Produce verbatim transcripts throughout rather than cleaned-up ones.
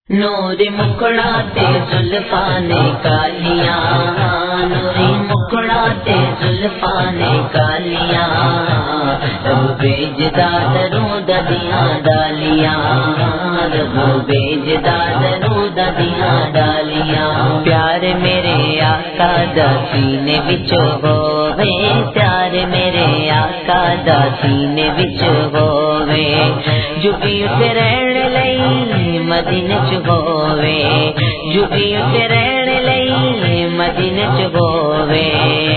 نور مکڑاتے زلفان کالیاں، نور مکڑاتے زلفان کالیاں، رب بیجدا درود دیاں ڈالیاں، رب بیجدا درود دیاں ڈالیاں۔ پیار میرے آقا دا سینے وچ ہووے، پیار میرے آقا دا سینے وچ ہووے، جھکی اٹھ رہن لئی مدینے چ ہووے، جھکی اٹھ رہن لئی مدینے چ ہووے،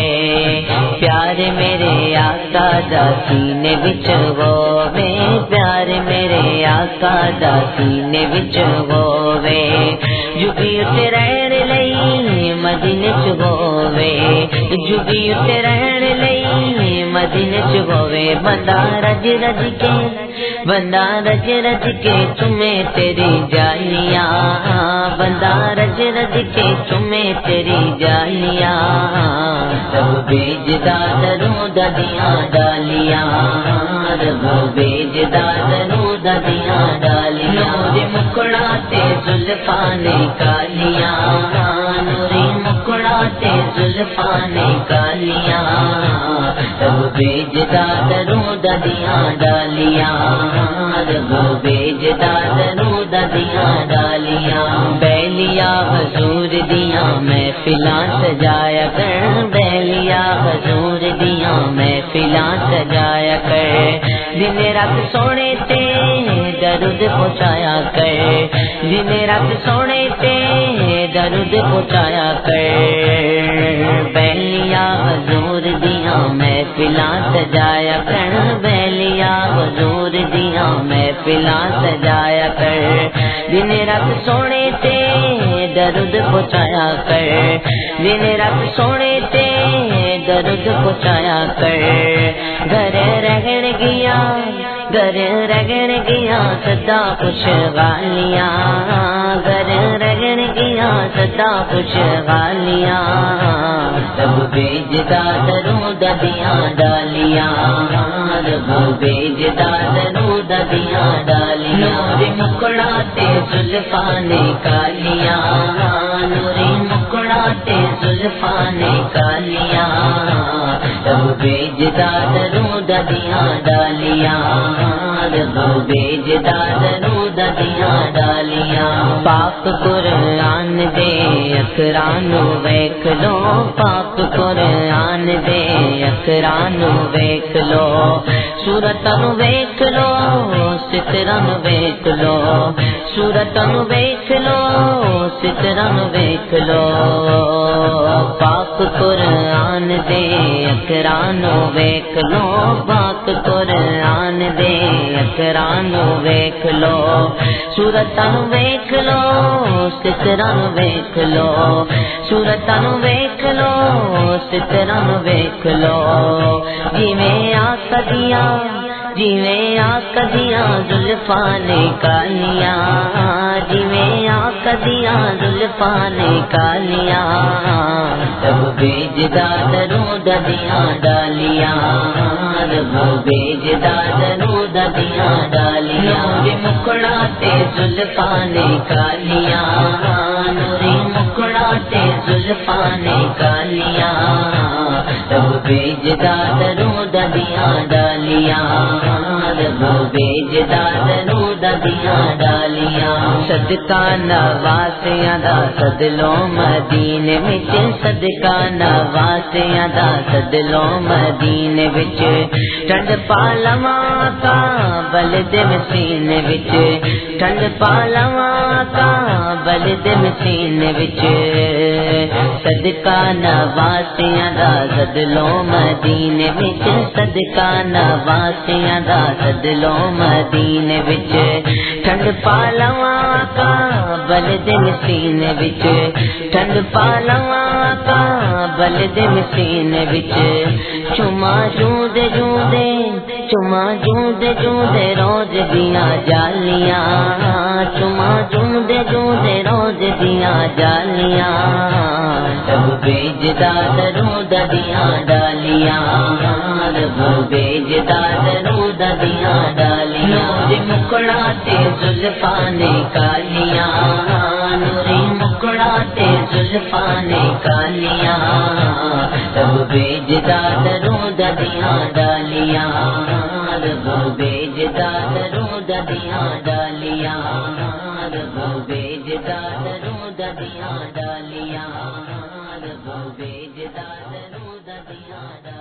پیار میرے آقا دا سینے وچ ہووے، پیار میرے آقا دا سینے وچ ہووے، جھکی اٹھ رہن لئی مدینے چ ہووے، جھکی اٹھ رہن لئی مدینے چ ہووے، بندہ رج رج کے بندہ رج رج کے چومے تیری جالیاں، بندہ رج رج کے چومے تیری جالیاں، رب بیجدا درود دیاں ڈالیاں، رب بیجدا درود دیاں ڈالیاں۔ نور مکڑاتے زلفان کالیاں، نور مکڑاتے زلفان کالیاں، رب بیجدا درود دیاں ڈالیاں، رب بیجدا درود دیاں ڈالیاں۔ بیلیا حضور دیاں محفلاں سجایا کر، بیلیا حضور دیاں محفلاں سجایا کر، دن رات سونے تے درود پہنچایا کر، دن رات سونے تے درود پہنچایا کر، بیلیا حضور دیاں محفلاں سجایا کر، بیلیا حضور دیاں محفلاں سجایا کر، دن رات سونے تے درود پہنچایا کر، دن رات سونے تے درود پہنچایا کر، گھر رہن گیا گھر رہن گیا سدا خوشحالیاں، گھر رہن گیا سدا خوشحالیاں، رب بیجدا درود دیاں ڈالیاں، رب بیجدا درود دیاں ڈالیاں۔ نور مکڑاتے زلفان کالیاں، نور مکڑاتے زلفان کالیاں، رب بیجدا درود دیاں ڈالیاں، رب بیجدا درود دیاں ڈالیاں۔ پاک قرآن دے اقران نو ویکھ لو، پاک قرآن دے اقران نو ویکھ لو، سورتاں نو ویکھ لو، ستراں نو ویکھ لو، سورتاں نو ویکھ لو، ستراں نو ویکھ لو، پاک قرآن دے اقران نو ویکھ لو، پاک قرآن دے اقران نو ویکھ لو، سورتاں نو ویکھ لو، ستراں نو ویکھ لو، سورتاں نو ویکھ لو، ستراں نو ویکھ لو، جویں آقا دیاں جویں آقا دیاں زلفان کالیاں، جویں آقا دیاں زلفان کالیاں، رب بیجدا درود دیاں ڈالیاں، رب بیجدا درود دیاں ڈالیاں۔ نور مکڑاتے زلفان کالیاں، نور مکڑاتے زلفان کالیاں، رب بیجدا درود دیاں ڈالیاں، رب بیجدا درود دیاں ڈالیاں۔ صدقہ نواسیاں دا سدلو مدینے وچ، صدقہ نواسیاں دا سدلو مدینے وچ، ٹھنڈ پالواں کا بلد مسین وچ، ٹھنڈ پالواں کا بلد مسین وچ، صدقہ نواسیاں دا سدلو مدینے وچ، صدقہ نواسیاں دا سدلو مدینے وچ، ٹھنڈ پالواں کا بلد مسین وچ، ٹھنڈ پالواں کا بلد مسین وچ، چما جوندے جوندے چما جوندے جوندے روز دیاں جالیاں، چما جوندے جوندے روز دیاں جالیاں، رب بیجدا درود دیاں ڈالیاں، رب بیجدا درود دیاں ڈالیاں۔ نور مکڑاتے زلفان کالیاں، زلفان کالیاں رب بیجدا درود دیاں ڈالیاں رب بیجدا درود دیاں ڈالیاں رب بیجدا درود دیاں ڈالیاں رب بیجدا درود دیاں ڈالیاں